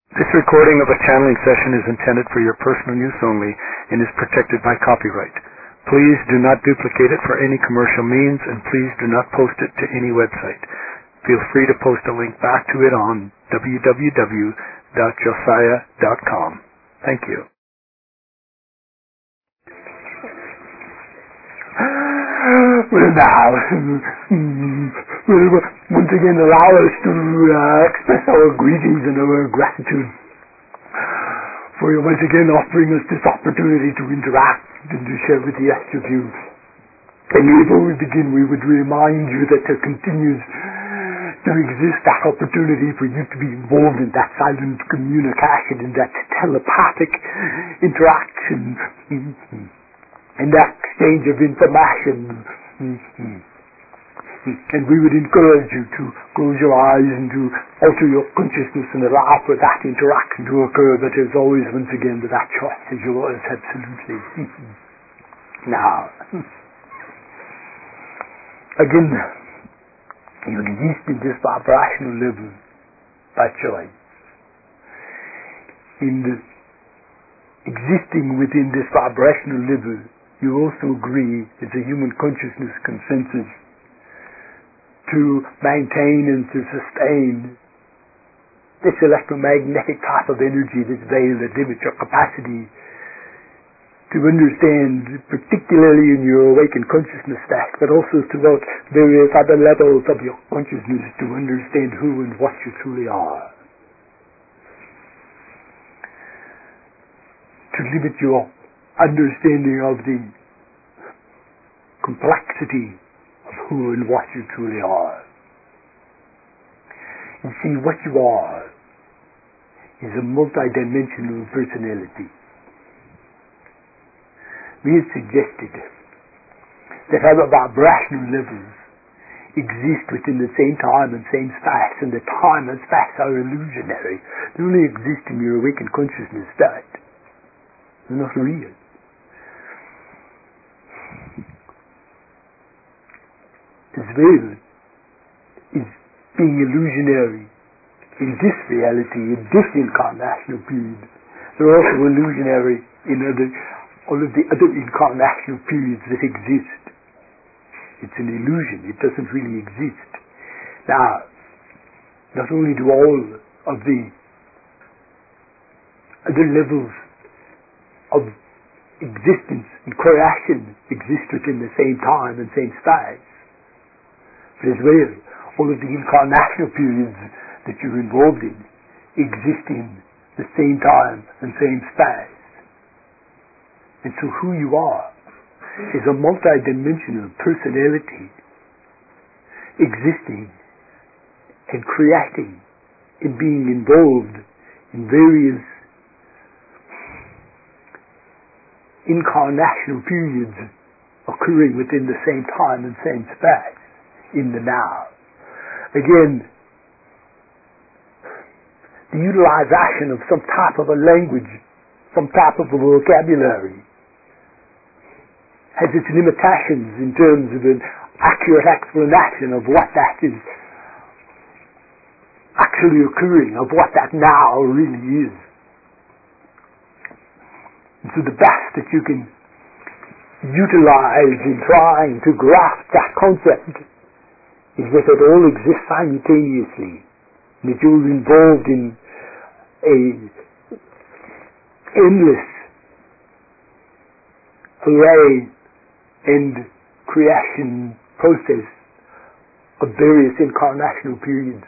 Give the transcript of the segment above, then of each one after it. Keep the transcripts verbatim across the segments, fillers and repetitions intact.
This recording of a channeling session is intended for your personal use only and is protected by copyright. Please do not duplicate it for any commercial means, and please do not post it to any website. Feel free to post a link back to it on w w w dot josiah dot com. Thank you. Well, now, well, once again allow us to uh, express our greetings and our gratitude for you once again offering us this opportunity to interact and to share with the rest of you. And before we begin, we would remind you that there continues to exist that opportunity for you to be involved in that silent communication, in that telepathic interaction, in that exchange of information. And we would encourage you to close your eyes and to alter your consciousness and allow for that interaction to occur, but as always, once again, with that choice is yours, absolutely. Now, again, you exist in this vibrational level by choice. In the existing within this vibrational level, you also agree, as a human consciousness consensus, to maintain and to sustain this electromagnetic type of energy, this veil that limits your capacity to understand, particularly in your awakened consciousness state, but also throughout various other levels of your consciousness, to understand who and what you truly are. To limit your understanding of the complexity of who and what you truly are. You see, what you are is a multidimensional personality. We have suggested that other vibrational levels exist within the same time and same space, and the time and space are illusionary. They only exist in your awakened consciousness state. They're not real. This veil is being illusionary in this reality, in this incarnational period. They're also illusionary in other, all of the other incarnational periods that exist. It's an illusion. It doesn't really exist. Now, not only do all of the other levels of existence and creation exist within the same time and same space, but as well, all of the incarnational periods that you're involved in exist in the same time and same space. And so who you are is a multidimensional personality existing and creating and being involved in various incarnational periods occurring within the same time and same space in the now. Again, the utilization of some type of a language, some type of a vocabulary, has its limitations in terms of an accurate explanation of what that is actually occurring, of what that now really is. And so the best that you can utilize in trying to grasp that concept is that it all exists simultaneously, and that you're involved in a endless array and creation process of various incarnational periods.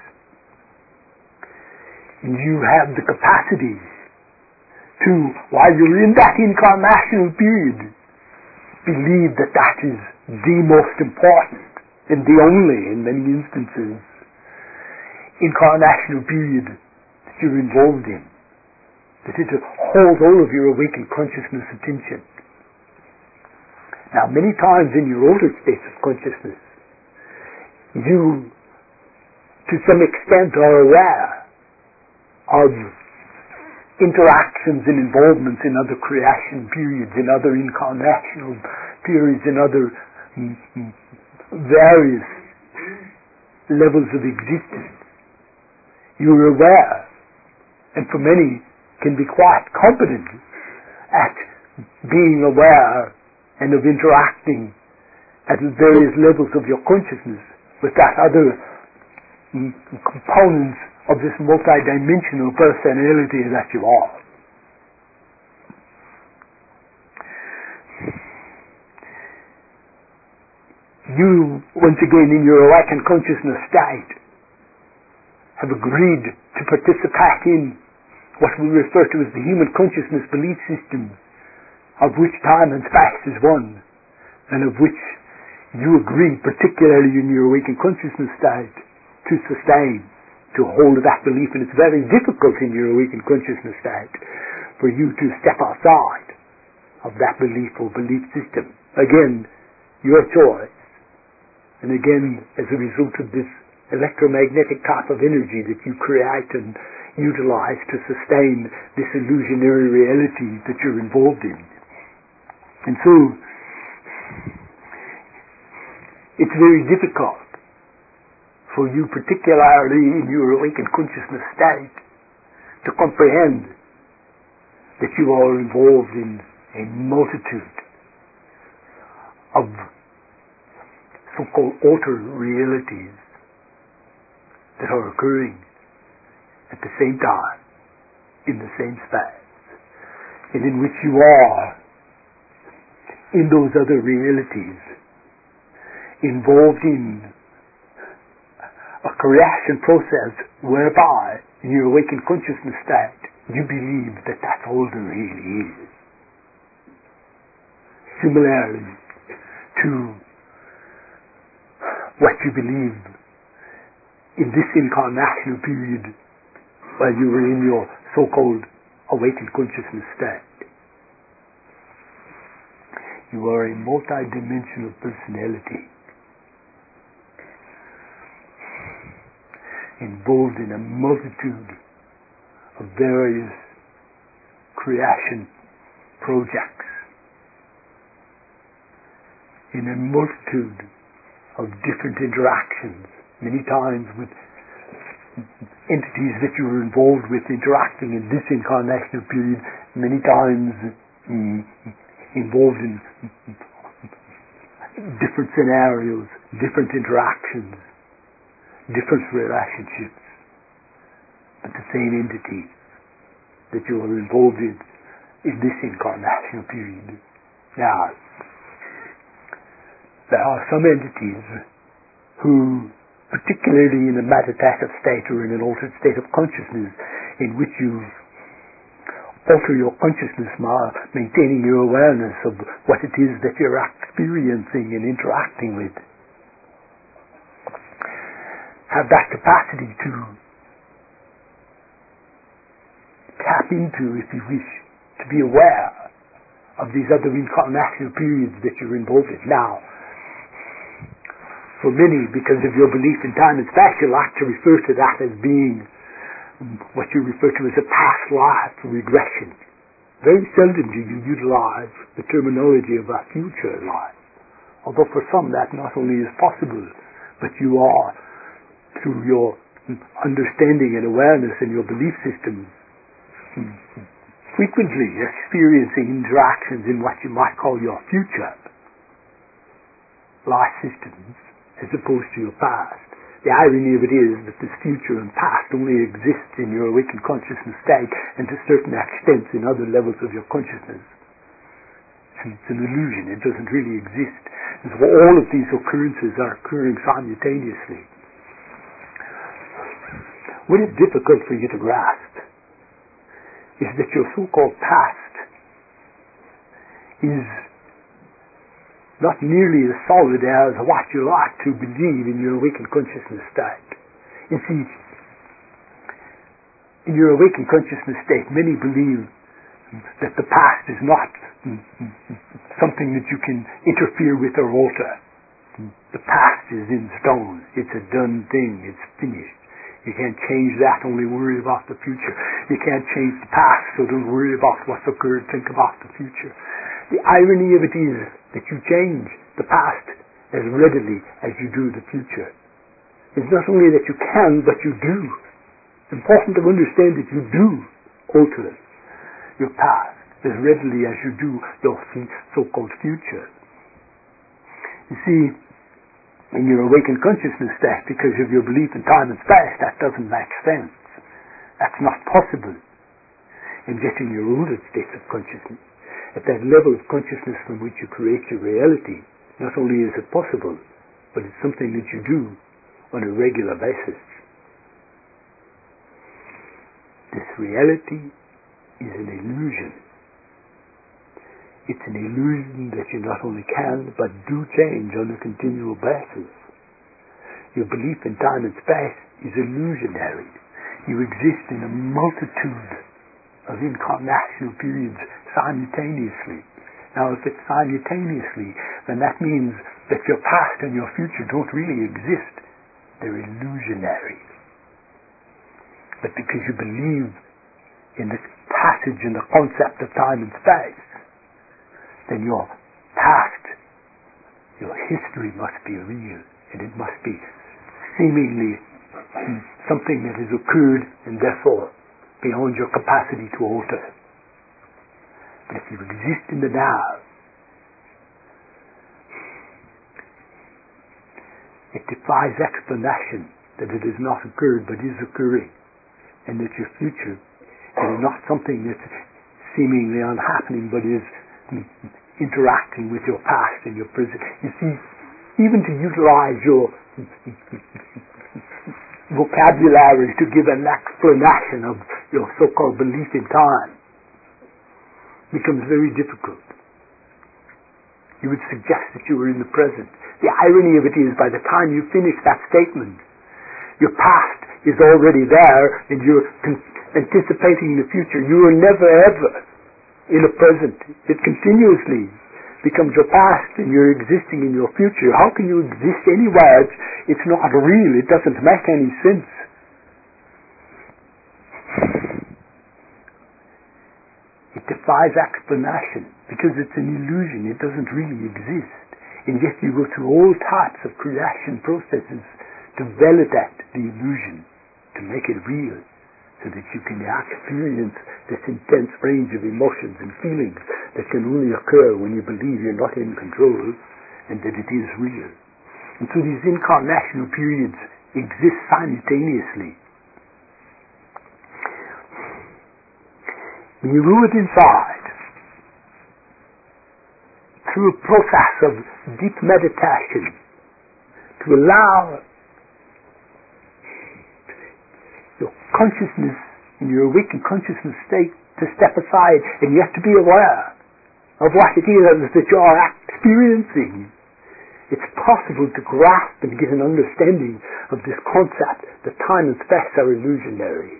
And you have the capacity to, while you're in that incarnational period, believe that that is the most important and the only, in many instances, incarnational period that you're involved in. That it holds all of your awakened consciousness attention. Now, many times in your older states of consciousness, you, to some extent, are aware of interactions and involvements in other creation periods, in other incarnational periods, in other mm, various levels of existence. You're aware and for many can be quite competent at being aware and of interacting at various levels of your consciousness with that other mm, components of this multidimensional personality that you are. You, once again, in your awakened consciousness state, have agreed to participate in what we refer to as the human consciousness belief system, of which time and space is one, and of which you agree, particularly in your awakened consciousness state, to sustain, to hold that belief. And it's very difficult in your awakened consciousness state for you to step outside of that belief or belief system. Again, your choice. And again, as a result of this electromagnetic type of energy that you create and utilize to sustain this illusionary reality that you're involved in. And so, it's very difficult for you, particularly in your awakened consciousness state, to comprehend that you are involved in a multitude of so-called altered realities that are occurring at the same time, in the same space, and in which you are, in those other realities, involved in a creation process whereby, in your awakened consciousness state, you believe that that's all there really is. Similarly to what you believe in this incarnational period while you were in your so-called awakened consciousness state. You are a multi-dimensional personality involved in a multitude of various creation projects, in a multitude of different interactions, many times with entities that you were involved with interacting in this incarnational period, many times mm, involved in different scenarios, different interactions, different relationships, but the same entity that you are involved in in this incarnational period. Now, there are some entities who, particularly in a meditative state or in an altered state of consciousness, in which you alter your consciousness while maintaining your awareness of what it is that you're experiencing and interacting with, have that capacity to tap into, if you wish, to be aware of these other incarnational periods that you're involved in. Now, for many, because of your belief in time and space, you like to refer to that as being what you refer to as a past life regression. Very seldom do you utilize the terminology of a future life. Although for some that not only is possible, but you are, through your understanding and awareness and your belief systems, frequently experiencing interactions in what you might call your future life systems, as opposed to your past. The irony of it is that this future and past only exists in your awakened consciousness state and to certain extents in other levels of your consciousness. And it's an illusion. It doesn't really exist. And so all of these occurrences are occurring simultaneously. What is difficult for you to grasp is that your so-called past is not nearly as solid as what you like to believe in your awakened consciousness state. You see, in your awakened consciousness state, many believe that the past is not something that you can interfere with or alter. The past is in stone. It's a done thing. It's finished. You can't change that, only worry about the future. You can't change the past, so don't worry about what's occurred, think about the future. The irony of it is that you change the past as readily as you do the future. It's not only that you can, but you do important to understand that you do alter your past as readily as you do your so-called future. You see, in your awakened consciousness state, because of your belief in time and space, that doesn't make sense. That's not possible. And yet in your older states of consciousness, at that level of consciousness from which you create your reality, not only is it possible, but it's something that you do on a regular basis. This reality is an illusion. It's an illusion that you not only can, but do change on a continual basis. Your belief in time and space is illusionary. You exist in a multitude of incarnational periods simultaneously. Now, if it's simultaneously, then that means that your past and your future don't really exist. They're illusionary. But because you believe in this passage in the concept of time and space, then your past, your history must be real, and it must be seemingly something that has occurred and therefore beyond your capacity to alter. But if you exist in the now, it defies explanation that it has not occurred but is occurring, and that your future is not something that's seemingly unhappening but is interacting with your past and your present. You see, even to utilize your vocabulary to give an explanation of your so-called belief in time becomes very difficult. You would suggest that you were in the present. The irony of it is, by the time you finish that statement, your past is already there and you're con- anticipating the future. You are never ever in the present. It continuously becomes your past and you're existing in your future. How can you exist anywhere? It's, it's not real. It doesn't make any sense. It defies explanation because it's an illusion. It doesn't really exist. And yet you go through all types of creation processes to validate the illusion, to make it real, so that you can experience this intense range of emotions and feelings that can only occur when you believe you're not in control and that it is real. And so these incarnational periods exist simultaneously. When you root inside, through a process of deep meditation, to allow your consciousness in your awakened consciousness state to step aside and yet to be aware of what it is that you are experiencing, it's possible to grasp and get an understanding of this concept that time and space are illusionary.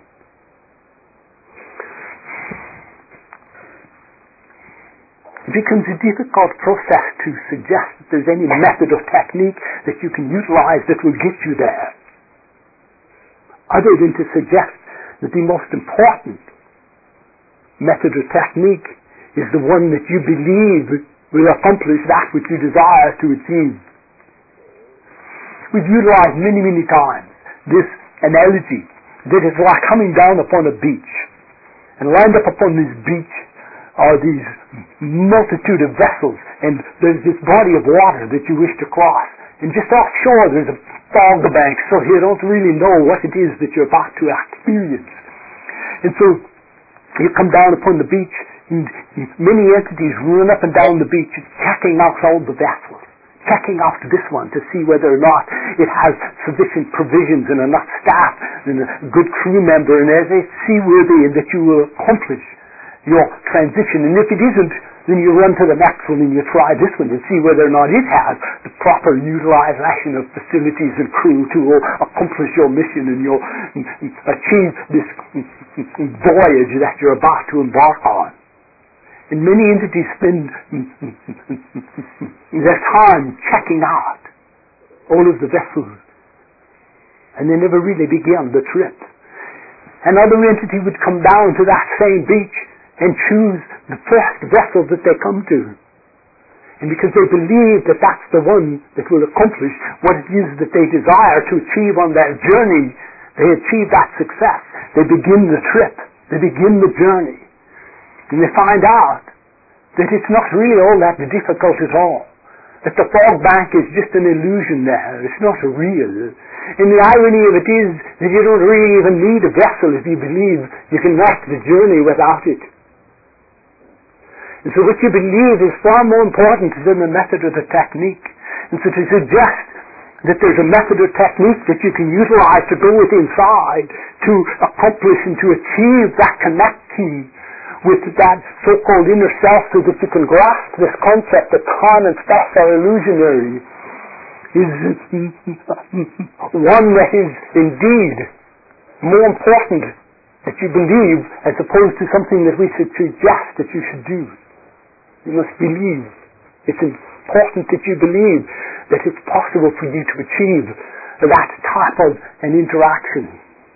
It becomes a difficult process to suggest that there's any method or technique that you can utilize that will get you there, other than to suggest that the most important method or technique is the one that you believe will accomplish that which you desire to achieve. We've utilized many, many times this analogy that is like coming down upon a beach, and lined up upon this beach are these multitude of vessels, and there's this body of water that you wish to cross, and just offshore there's a fog bank, so you don't really know what it is that you're about to experience. And so you come down upon the beach, and many entities run up and down the beach checking out all the vessels, checking out this one to see whether or not it has sufficient provisions and enough staff and a good crew member, and as it's seaworthy and that you will accomplish your transition. And if it isn't, then you run to the next one and you try this one to see whether or not it has the proper utilization of facilities and crew to accomplish your mission and your achieve this voyage that you're about to embark on. And many entities spend their time checking out all of the vessels, and they never really begin the trip. Another entity would come down to that same beach and choose the first vessel that they come to. And because they believe that that's the one that will accomplish what it is that they desire to achieve on their journey, they achieve that success, they begin the trip, they begin the journey, and they find out that it's not really all that difficult at all, that the fog bank is just an illusion there, it's not real. And the irony of it is that you don't really even need a vessel if you believe you can make the journey without it. And so what you believe is far more important than the method or the technique. And so to suggest that there's a method or technique that you can utilize to go with inside to accomplish and to achieve that connecting with that so-called inner self so that you can grasp this concept that time and space are illusionary is one that is indeed more important that you believe as opposed to something that we should suggest that you should do. You must believe. It's important that you believe that it's possible for you to achieve that type of an interaction.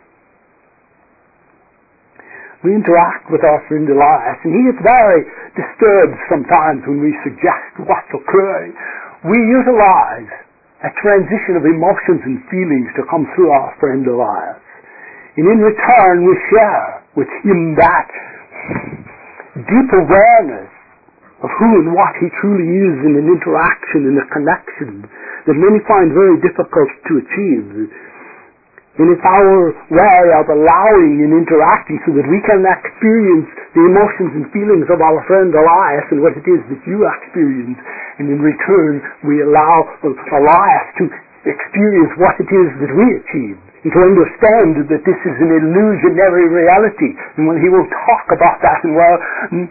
We interact with our friend Elias, and he is very disturbed sometimes when we suggest what's occurring. We utilize a transition of emotions and feelings to come through our friend Elias. And in return we share with him that deep awareness of who and what he truly is in an interaction, in a connection that many find very difficult to achieve. And it's our way of allowing and interacting so that we can experience the emotions and feelings of our friend Elias and what it is that you experience. And in return, we allow Elias to experience what it is that we achieve. And to understand that this is an illusionary reality. And when he will talk about that, and well,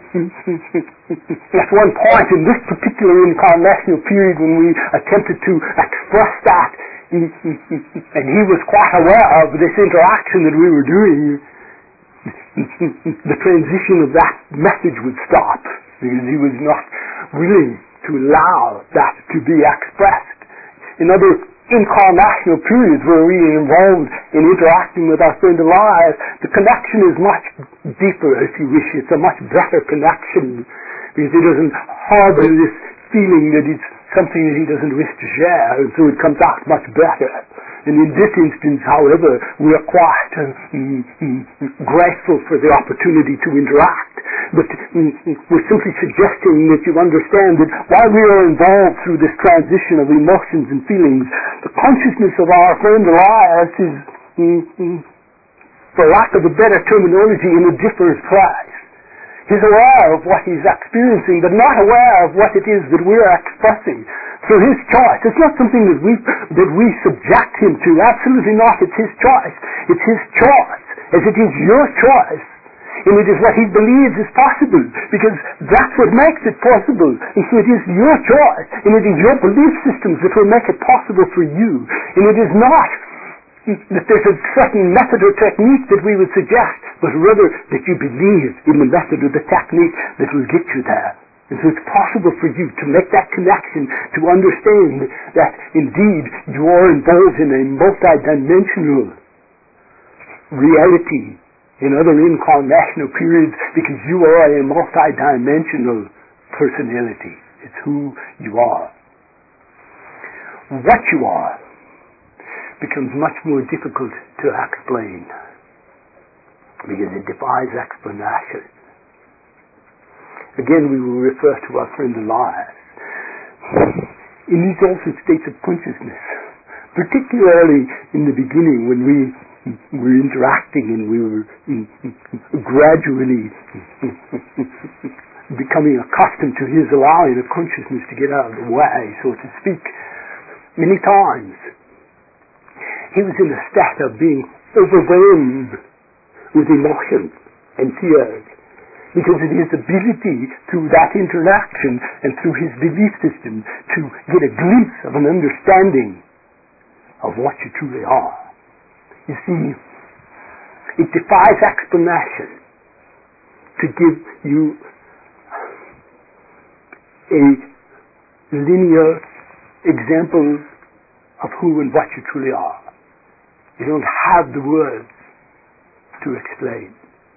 at one point in this particular incarnational period when we attempted to express that, and he was quite aware of this interaction that we were doing, the transition of that message would stop because he was not willing to allow that to be expressed. In other incarnational periods where we are involved in interacting with our friend Elias, the connection is much deeper, if you wish. It's a much better connection because he doesn't harbor this feeling that it's something that he doesn't wish to share, and so it comes out much better. And in this instance, however, we are quite uh, mm, mm, grateful for the opportunity to interact. But mm, we're simply suggesting that you understand that while we are involved through this transition of emotions and feelings, the consciousness of our friend Elias is, mm, mm, for lack of a better terminology, in a different place. He's aware of what he's experiencing, but not aware of what it is that we're expressing. So his choice, it's not something that we that we subject him to. Absolutely not. It's his choice. It's his choice, as it is your choice. And it is what he believes is possible, because that's what makes it possible. And so it is your choice, and it is your belief systems that will make it possible for you. And it is not that there's a certain method or technique that we would suggest, but rather that you believe in the method or the technique that will get you there. And so it's possible for you to make that connection, to understand that indeed you are involved in a multidimensional reality in other incarnational periods, because you are a multidimensional personality. It's who you are. What you are becomes much more difficult to explain because it defies explanation. Again, we will refer to our friend Elias. In these altered states of consciousness, particularly in the beginning when we were interacting and we were gradually becoming accustomed to his allowing the consciousness to get out of the way, so to speak, many times he was in a state of being overwhelmed with emotion and tears, because of his ability through that interaction and through his belief system to get a glimpse of an understanding of what you truly are. You see, it defies explanation to give you a linear example of who and what you truly are. You don't have the words to explain.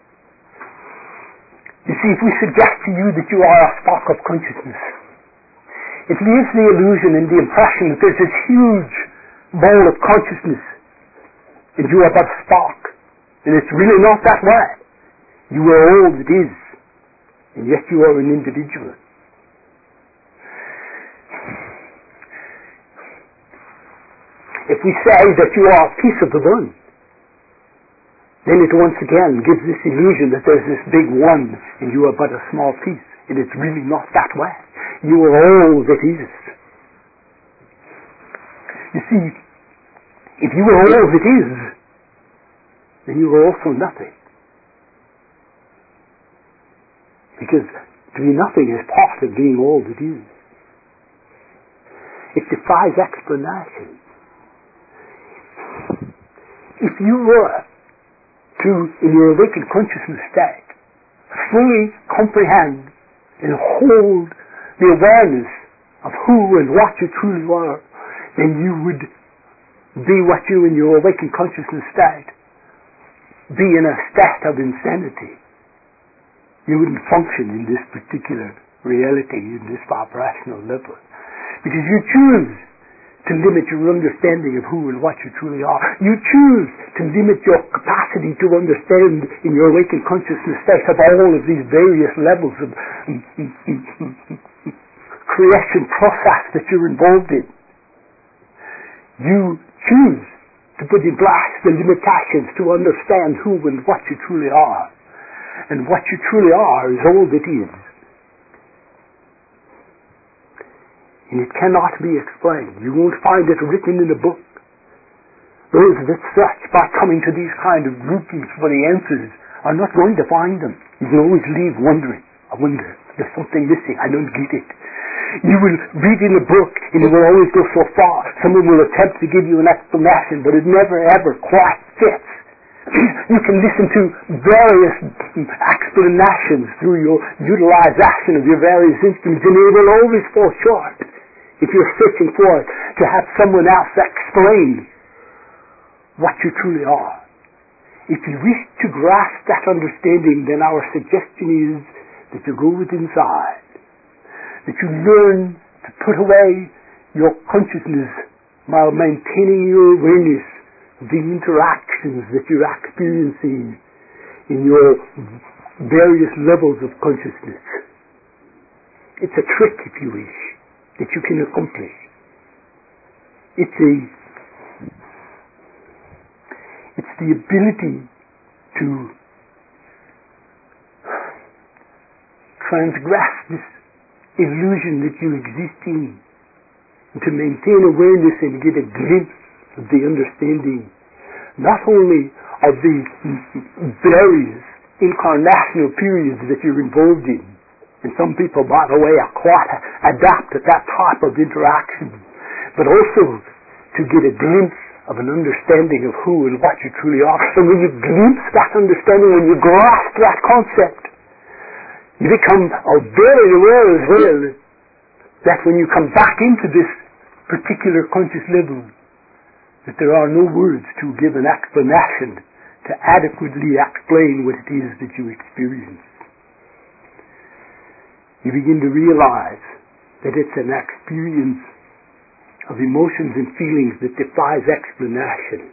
You see, if we suggest to you that you are a spark of consciousness, it leaves the illusion and the impression that there's this huge ball of consciousness and you are but a spark. And it's really not that way. You are all that is, and yet you are an individual. If we say that you are a piece of the one, then it once again gives this illusion that there's this big one and you are but a small piece. And it's really not that way. You are all that is. You see, if you are all that is, then you are also nothing. Because to be nothing is part of being all that is. It defies explanation. If you were to, in your awakened consciousness state, fully comprehend and hold the awareness of who and what you truly are, then you would be what you in your awakened consciousness state be in a state of insanity. You wouldn't function in this particular reality, in this vibrational level. Because you choose to limit your understanding of who and what you truly are. You choose to limit your capacity to understand in your awakened consciousness state of all of these various levels of creation process that you're involved in. You choose to put in blast the limitations to understand who and what you truly are. And what you truly are is all that is. And it cannot be explained. You won't find it written in a book. Those that search by coming to these kind of groupings for the answers are not going to find them. You can always leave wondering. I wonder, there's something missing. I don't get it. You will read in a book and it will always go so far. Someone will attempt to give you an explanation, but it never ever quite fits. You can listen to various explanations through your utilization of your various instruments, and it will always fall short if you're searching for it to have someone else explain what you truly are. If you wish to grasp that understanding, then our suggestion is that you go within inside, that you learn to put away your consciousness while maintaining your awareness of the interactions that you're experiencing in your various levels of consciousness. It's a trick, if you wish, that you can accomplish. It's a it's the ability to transgress this illusion that you exist in, and to maintain awareness and get a glimpse of the understanding, not only of the various incarnational periods that you're involved in. And some people, by the way, are quite adept at that type of interaction, but also to get a glimpse of an understanding of who and what you truly are. And when you glimpse that understanding, when you grasp that concept, you become very aware as well that when you come back into this particular conscious level, that there are no words to give an explanation to adequately explain what it is that you experience. You begin to realize that it's an experience of emotions and feelings that defies explanation.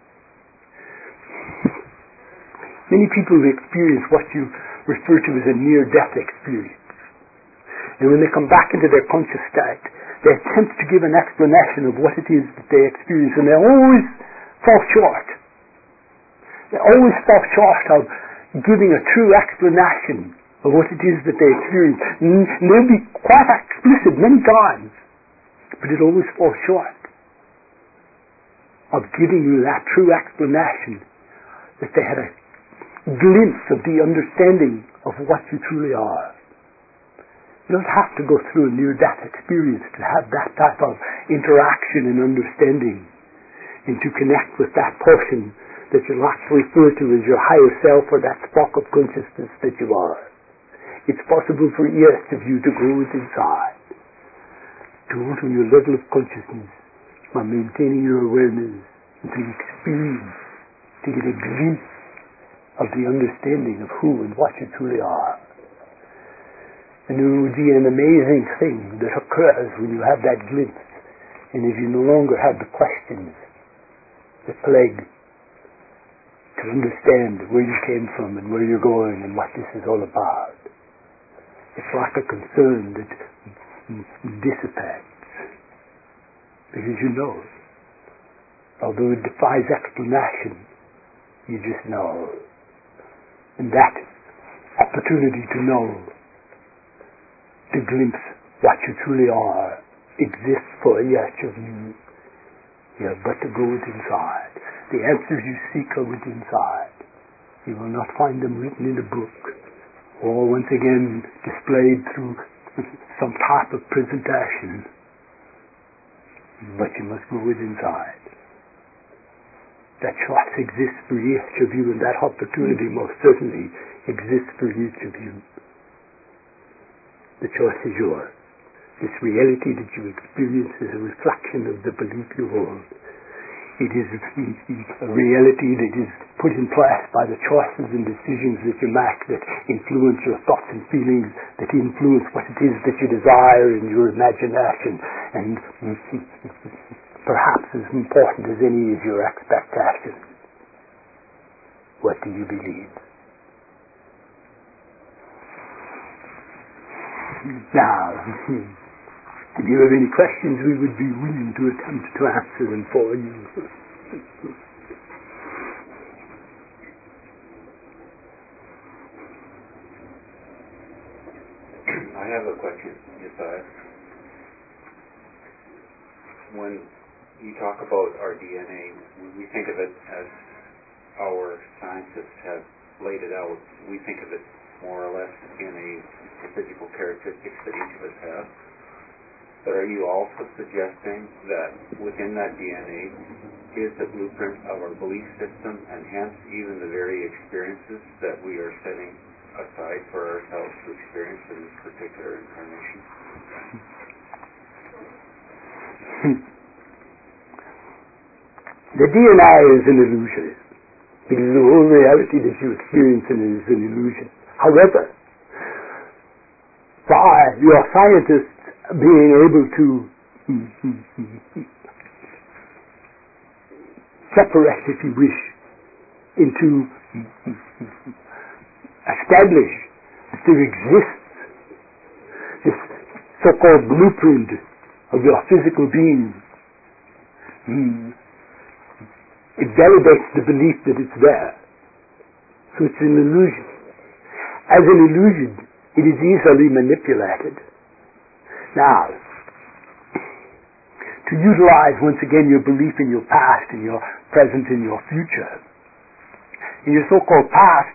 Many people experience what you refer to as a near-death experience. And when they come back into their conscious state, they attempt to give an explanation of what it is that they experience, and they always fall short. They always fall short of giving a true explanation of what it is that they experience. And they'll be quite explicit many times, but it always falls short of giving you that true explanation that they had a glimpse of the understanding of what you truly are. You don't have to go through a near-death experience to have that type of interaction and understanding, and to connect with that portion that you'll actually refer to as your higher self, or that spark of consciousness that you are. It's possible for each of you to go within inside, to go to your level of consciousness by maintaining your awareness, and to experience, to get a glimpse of the understanding of who and what you truly are. And it would be an amazing thing that occurs when you have that glimpse, and if you no longer have the questions that plague to understand where you came from and where you're going and what this is all about. It's like a concern that dissipates because you know it. Although it defies explanation, you just know. And that opportunity to know, to glimpse what you truly are, exists for each of you. You have but to go within inside. The answers you seek are within inside. You will not find them written in a book, or once again displayed through some type of presentation. But you must go within inside. That choice exists for each of you, and that opportunity most certainly exists for each of you. The choice is yours. This reality that you experience is a reflection of the belief you hold. It is a reality that is put in place by the choices and decisions that you make that influence your thoughts and feelings, that influence what it is that you desire in your imagination, and perhaps as important as any is your expectation. What do you believe? Now, if you have any questions, we would be willing to attempt to answer them for you. I have a question, Josiah. When you talk about our D N A, when we think of it as our scientists have laid it out, we think of it more or less in a the physical characteristics that each of us have. But are you also suggesting that within that D N A is the blueprint of our belief system, and hence even the very experiences that we are setting aside for ourselves to experience in this particular incarnation? The D N A is an illusion. Because the whole reality that you experience is an illusion. However, by your scientists being able to separate, if you wish, into establish that there exists this so-called blueprint of your physical being, it validates the belief that it's there. So it's an illusion. As an illusion, it is easily manipulated. Now, to utilize once again your belief in your past, in your present, in your future, in your so-called past,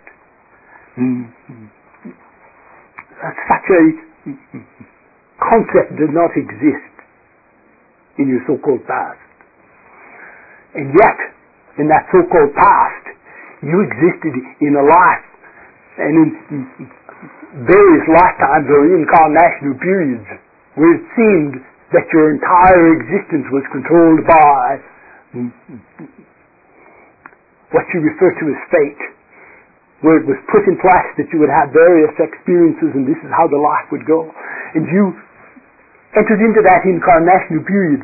such a concept does not exist in your so-called past. And yet, in that so-called past, you existed in a life and in various lifetimes or incarnational periods where it seemed that your entire existence was controlled by what you refer to as fate, where it was put in place that you would have various experiences and this is how the life would go. And you entered into that incarnational period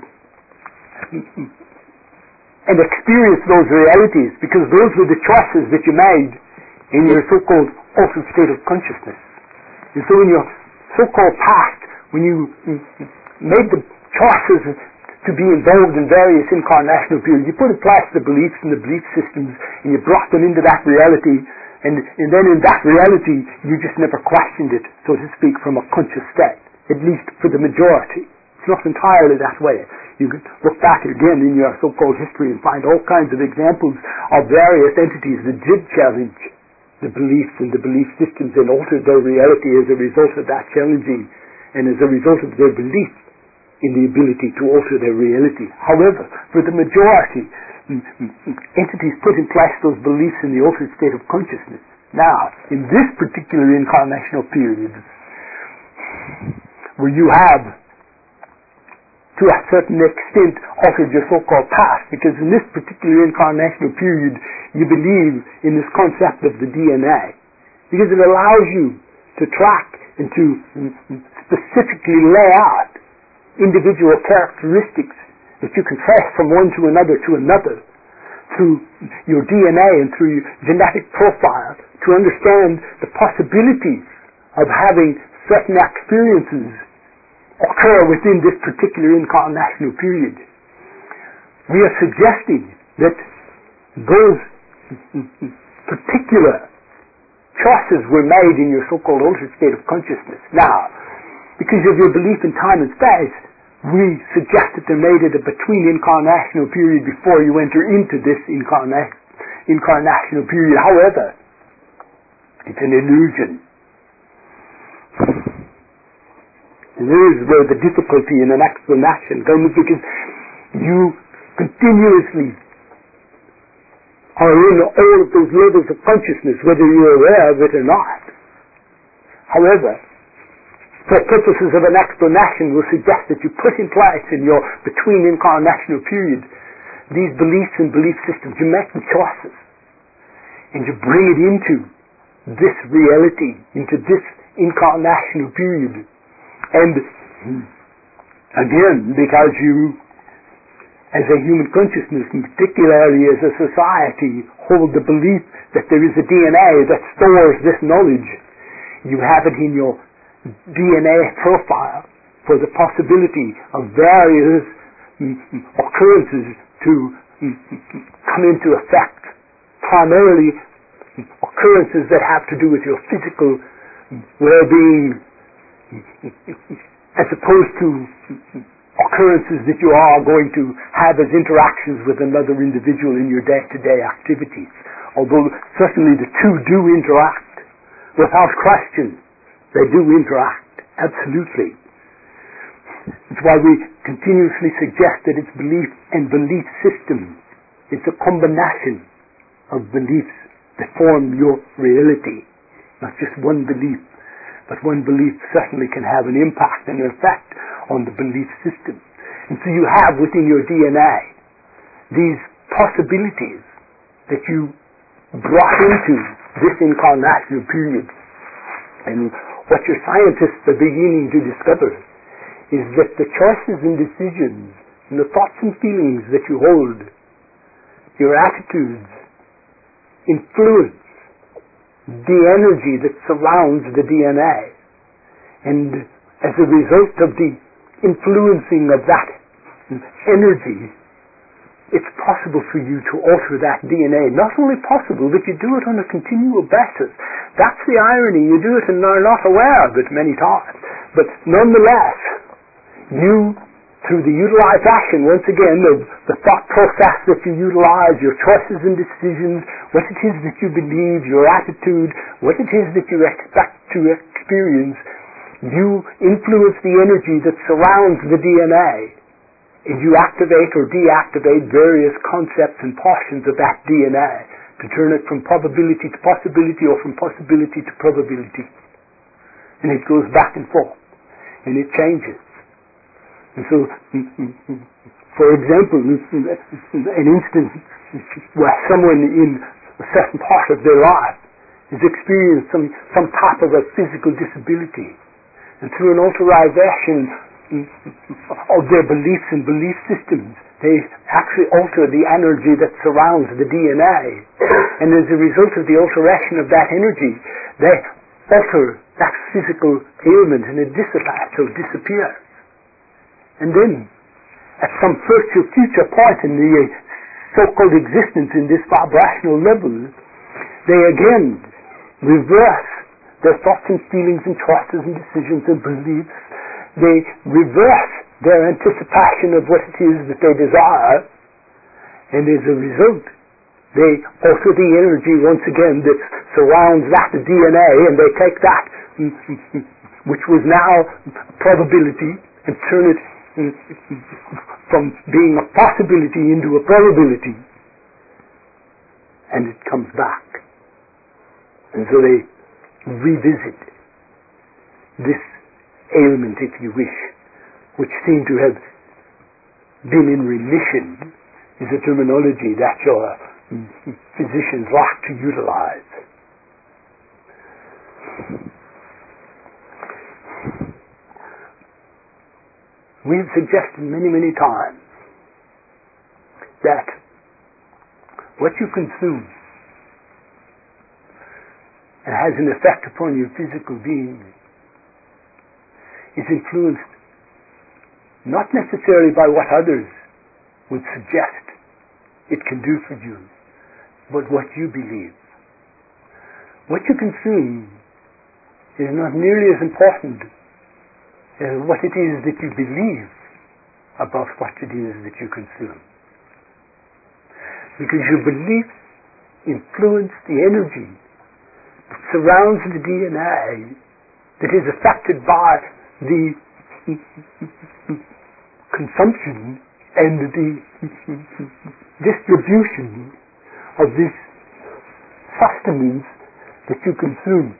and experienced those realities because those were the choices that you made in your so-called altered state of consciousness. And so in your so-called past, when you made the choices to be involved in various incarnational periods, you put in place the beliefs and the belief systems and you brought them into that reality, and, and then in that reality you just never questioned it, so to speak, from a conscious state, at least for the majority. It's not entirely that way. You can look back again in your so-called history and find all kinds of examples of various entities that did challenge the beliefs and the belief systems and altered their reality as a result of that challenging and as a result of their belief in the ability to alter their reality. However, for the majority, entities put in place those beliefs in the altered state of consciousness. Now, in this particular incarnational period, where you have to a certain extent altered your so-called past, because in this particular incarnational period you believe in this concept of the D N A, because it allows you to track and to specifically lay out individual characteristics that you can trace from one to another to another through your D N A and through your genetic profile to understand the possibilities of having certain experiences occur within this particular incarnational period. We are suggesting that those particular choices were made in your so-called altered state of consciousness. Now, because of your belief in time and space, we suggest that they're made at a between incarnational period before you enter into this incarna- incarnational period. However, it's an illusion. And there is where the difficulty in an explanation comes, because you continuously are in all of those levels of consciousness, whether you're aware of it or not. However, for purposes of an explanation, we'll suggest that you put in place in your between incarnational period these beliefs and belief systems. You make the choices, and you bring it into this reality, into this incarnational period. And again, because you, as a human consciousness, and particularly as a society, hold the belief that there is a D N A that stores this knowledge, you have it in your D N A profile for the possibility of various occurrences to come into effect, primarily occurrences that have to do with your physical well-being, as opposed to occurrences that you are going to have as interactions with another individual in your day-to-day activities. Although certainly the two do interact, without question. They do interact, absolutely. It's why we continuously suggest that it's belief and belief system. It's a combination of beliefs that form your reality. Not just one belief, but one belief certainly can have an impact and an effect on the belief system. And so you have within your D N A these possibilities that you brought into this incarnational period. And what your scientists are beginning to discover is that the choices and decisions and the thoughts and feelings that you hold, your attitudes, influence the energy that surrounds the D N A. And as a result of the influencing of that energy, it's possible for you to alter that D N A. Not only possible, but you do it on a continual basis. That's the irony. You do it and are not aware of it many times. But nonetheless, you, through the utilization, once again, of the thought process that you utilize, your choices and decisions, what it is that you believe, your attitude, what it is that you expect to experience, you influence the energy that surrounds the D N A. And you activate or deactivate various concepts and portions of that D N A to turn it from probability to possibility or from possibility to probability. And it goes back and forth. And it changes. And so, for example, an instance where someone in a certain part of their life has experienced some, some type of a physical disability. And through an alteration of their beliefs and belief systems, they actually alter the energy that surrounds the D N A. And as a result of the alteration of that energy, they alter that physical ailment and it dissipates or disappears. And then, at some future, future point in the so-called existence in this vibrational level, they again reverse their thoughts and feelings and choices and decisions and beliefs. They reverse their anticipation of what it is that they desire, and as a result, they alter the energy once again that surrounds that D N A, and they take that, which was now probability, and turn it from being a possibility into a probability, and it comes back. And so they revisit this ailment, if you wish, which seemed to have been in remission, is a terminology that your physicians like to utilize. We've suggested many, many times that what you consume, and has an effect upon your physical being, is influenced not necessarily by what others would suggest it can do for you, but what you believe. What you consume is not nearly as important as what it is that you believe about what it is that you consume. Because your beliefs influence the energy that surrounds the D N A that is affected by the consumption and the distribution of this sustenance that you consume.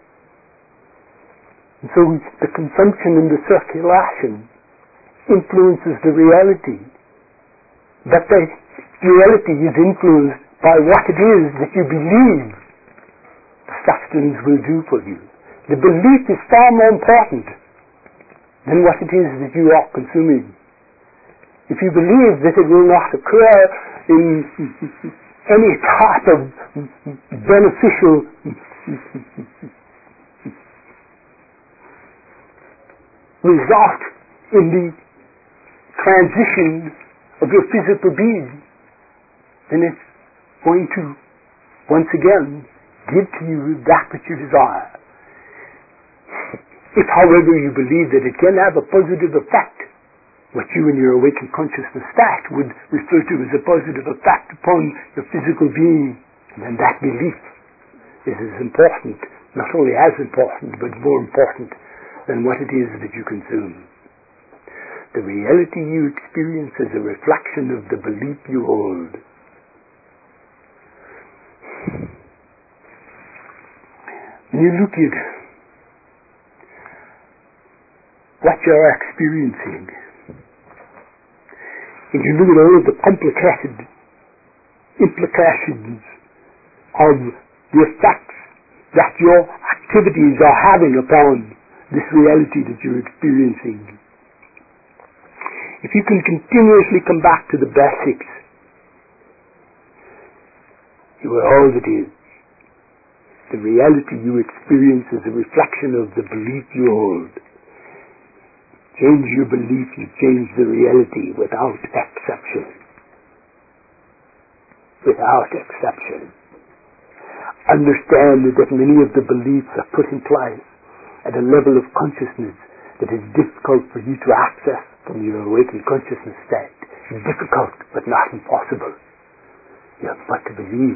And so the consumption and the circulation influences the reality. But the reality is influenced by what it is that you believe the sustenance will do for you. The belief is far more important than what it is that you are consuming. If you believe that it will not occur in any type of beneficial result in the transition of your physical being, then it's going to once again give to you that which you desire. If, however, you believe that it can have a positive effect, what you in your awakened consciousness state would refer to as a positive effect upon your physical being, then that belief is as important, not only as important, but more important than what it is that you consume. The reality you experience is a reflection of the belief you hold. When you look at what you're experiencing, and you look at all of the complicated implications of the effects that your activities are having upon this reality that you're experiencing, if you can continuously come back to the basics, you are all that is. The reality you experience is a reflection of the belief you hold. Change your belief, you change the reality without exception. Without exception. Understand that many of the beliefs are put in place at a level of consciousness that is difficult for you to access from your awakened consciousness state. Difficult, but not impossible. You have but to believe.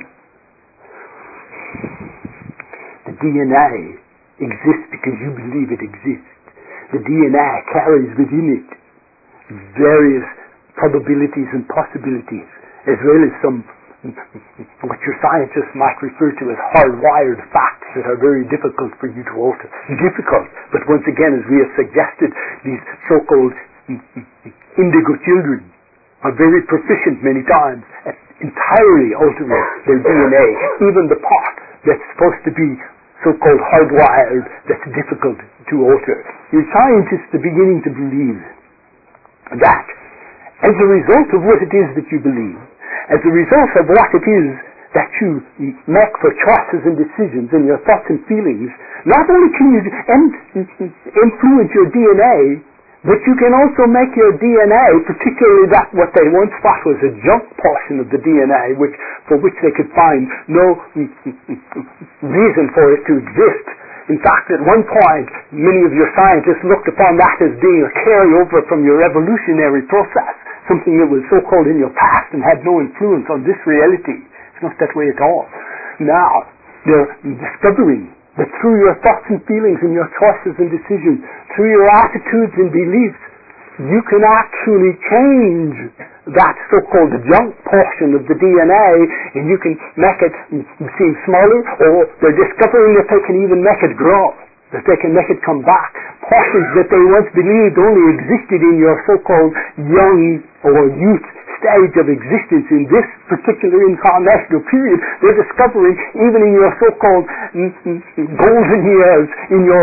The D N A exists because you believe it exists. The D N A carries within it various probabilities and possibilities, as well as some what your scientists might refer to as hardwired facts that are very difficult for you to alter. Difficult, but once again, as we have suggested, these so-called indigo children are very proficient many times at entirely altering their D N A, even the part that's supposed to be so-called hardwired, that's difficult to alter. Your scientists are beginning to believe that as a result of what it is that you believe, as a result of what it is that you make for choices and decisions in your thoughts and feelings, not only can you influence your D N A, but you can also make your D N A, particularly that what they once thought was a junk portion of the D N A, which for which they could find no reason for it to exist. In fact, at one point, many of your scientists looked upon that as being a carryover from your evolutionary process, something that was so-called in your past and had no influence on this reality. It's not that way at all. Now, they're discovering that through your thoughts and feelings and your choices and decisions, through your attitudes and beliefs, you can actually change that so-called junk portion of the D N A, and you can make it seem smaller, or they're discovering that they can even make it grow, that they can make it come back. Portions that they once believed only existed in your so-called young or youth stage of existence in this particular incarnational period, they're discovering even in your so-called golden years, in your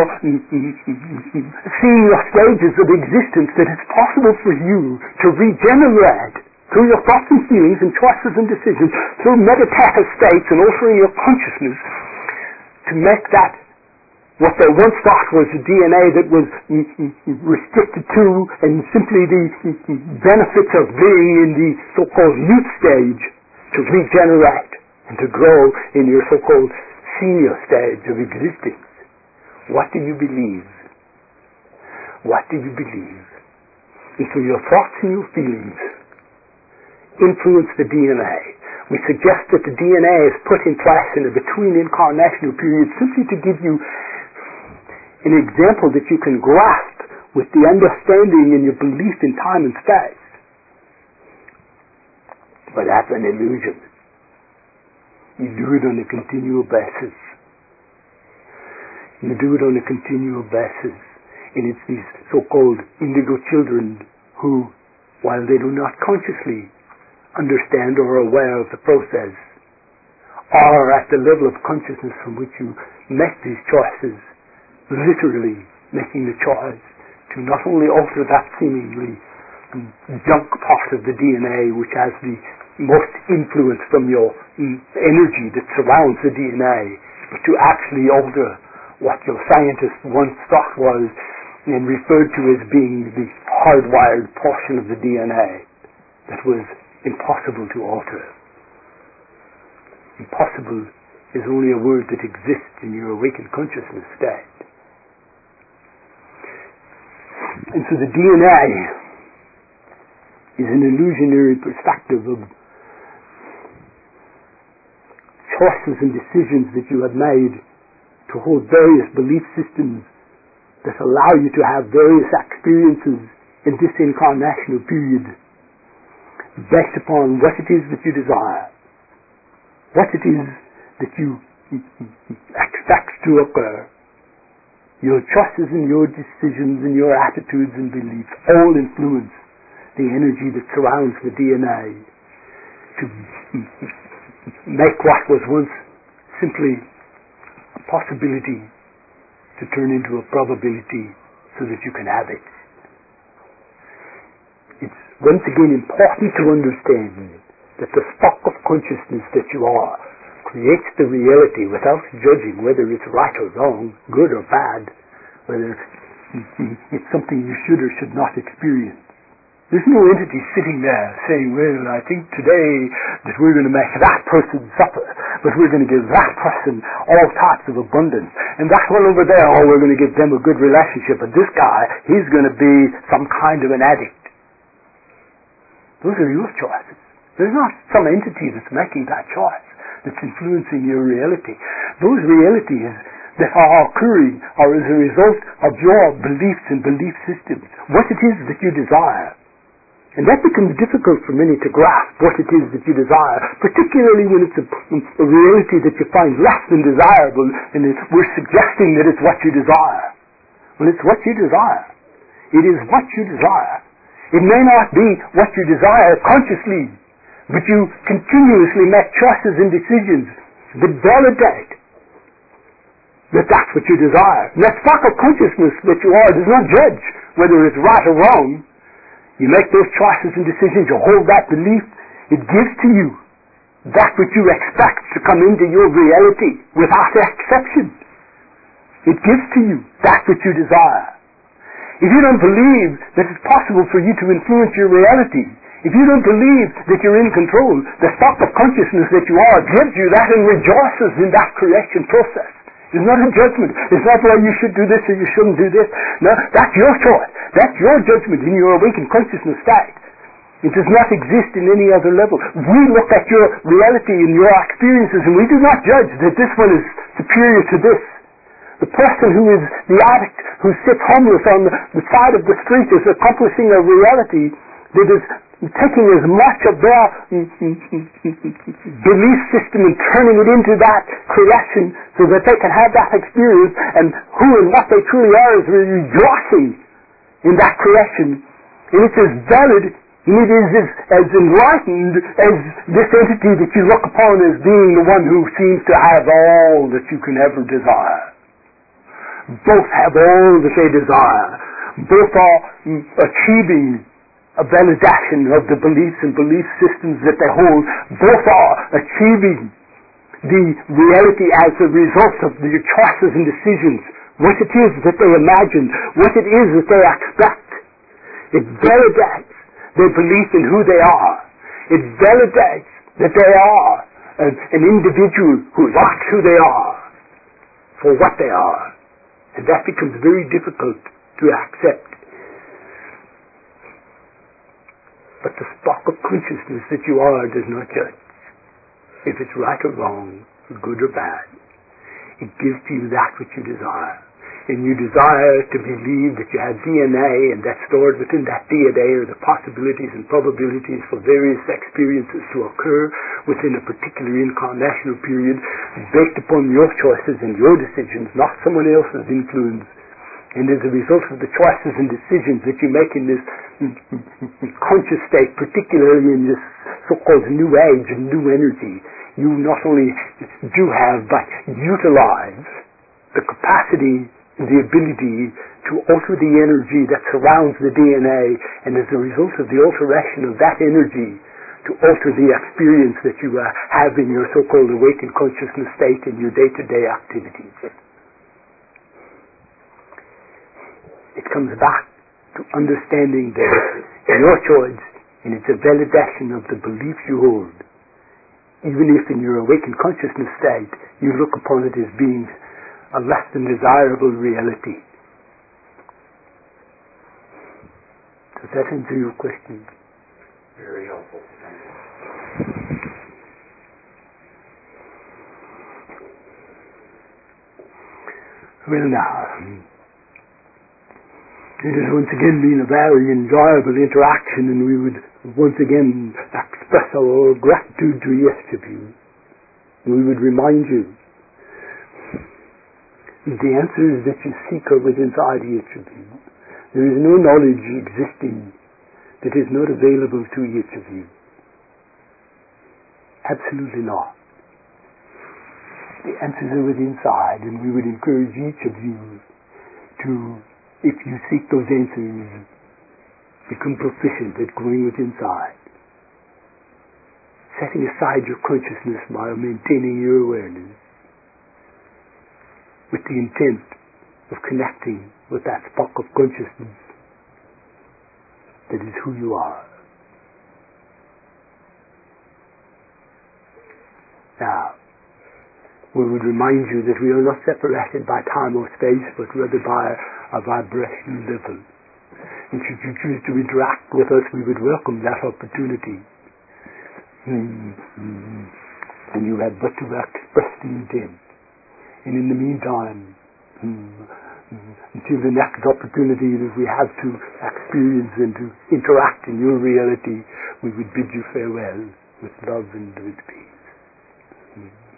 senior stages of existence, that it's possible for you to regenerate through your thoughts and feelings and choices and decisions, through meditative states and altering your consciousness to make that what they once thought was the D N A that was restricted to and simply the benefits of being in the so-called youth stage to regenerate and to grow in your so-called senior stage of existence. What do you believe? What do you believe? And so your thoughts and your feelings influence the D N A. We suggest that the D N A is put in place in a between-incarnational period simply to give you an example that you can grasp with the understanding and your belief in time and space. But that's an illusion. You do it on a continual basis. You do it on a continual basis. And it's these so-called indigo children who, while they do not consciously understand or are aware of the process, are at the level of consciousness from which you make these choices, literally making the choice to not only alter that seemingly junk part of the D N A which has the most influence from your energy that surrounds the D N A, but to actually alter what your scientists once thought was and referred to as being the hardwired portion of the D N A that was impossible to alter. Impossible is only a word that exists in your awakened consciousness state. And so the D N A is an illusionary perspective of choices and decisions that you have made to hold various belief systems that allow you to have various experiences in this incarnational period based upon what it is that you desire, what it is that you expect to occur. Your choices and your decisions and your attitudes and beliefs all influence the energy that surrounds the D N A to make what was once simply a possibility to turn into a probability so that you can have it. It's once again important to understand that the stock of consciousness that you are creates the reality without judging whether it's right or wrong, good or bad, whether it's something you should or should not experience. There's no entity sitting there saying, well, I think today that we're going to make that person suffer, but we're going to give that person all types of abundance. And that one over there, oh, we're going to give them a good relationship, but this guy, he's going to be some kind of an addict. Those are your choices. There's not some entity that's making that choice, that's influencing your reality. Those realities that are occurring are as a result of your beliefs and belief systems, what it is that you desire. And that becomes difficult for many to grasp, what it is that you desire, particularly when it's a, a reality that you find less than desirable, and it, we're suggesting that it's what you desire. Well, it's what you desire. It is what you desire. It may not be what you desire consciously, but you continuously make choices and decisions that validate that that's what you desire. And that spark of consciousness that you are does not judge whether it's right or wrong. You make those choices and decisions, you hold that belief, it gives to you that which you expect to come into your reality without exception. It gives to you that which you desire. If you don't believe that it's possible for you to influence your reality, if you don't believe that you're in control, the spark of consciousness that you are gives you that and rejoices in that creation process. It's not a judgment. It's not like you should do this or you shouldn't do this. No, that's your choice. That's your judgment in your awakened consciousness state. It does not exist in any other level. We look at your reality and your experiences and we do not judge that this one is superior to this. The person who is the addict who sits homeless on the side of the street is accomplishing a reality that is taking as much of their belief system and turning it into that creation so that they can have that experience, and who and what they truly are is rejoicing in that creation. And it's as valid and it is as, as enlightened as this entity that you look upon as being the one who seems to have all that you can ever desire. Both have all that they desire. Both are achieving a validation of the beliefs and belief systems that they hold. Both are achieving the reality as a result of their choices and decisions, what it is that they imagine, what it is that they expect. It validates their belief in who they are. It validates that they are a, an individual who likes who they are for what they are. And that becomes very difficult to accept. But the spark of consciousness that you are does not judge if it's right or wrong, good or bad. It gives to you that which you desire. And you desire to believe that you have D N A, and that stored within that D N A are the possibilities and probabilities for various experiences to occur within a particular incarnational period based upon your choices and your decisions, not someone else's influence. And as a result of the choices and decisions that you make in this conscious state, particularly in this so-called new age and new energy, you not only do have but utilize the capacity, the ability to alter the energy that surrounds the D N A, and as a result of the alteration of that energy, to alter the experience that you uh, have in your so-called awakened consciousness state in your day-to-day activities. It comes back to understanding that your choice, and it's a validation of the beliefs you hold. Even if in your awakened consciousness state, you look upon it as being a less than desirable reality. Does that answer your question? Very helpful. Thank you. Well now, it has once again been a very enjoyable interaction, and we would once again express our gratitude to each of you. We would remind you that the answers that you seek are within inside each of you. There is no knowledge existing that is not available to each of you. Absolutely not. The answers are within inside, and we would encourage each of you to, if you seek those answers, become proficient at going within inside, setting aside your consciousness while maintaining your awareness, with the intent of connecting with that spark of consciousness that is who you are. Now, we would remind you that we are not separated by time or space, but rather by a vibrational level. And should you choose to interact with us, we would welcome that opportunity. Mm-hmm. And you have but to express the intent. And in the meantime, mm-hmm, until the next opportunity that we have to experience and to interact in your reality, we would bid you farewell with love and with peace. Mm-hmm.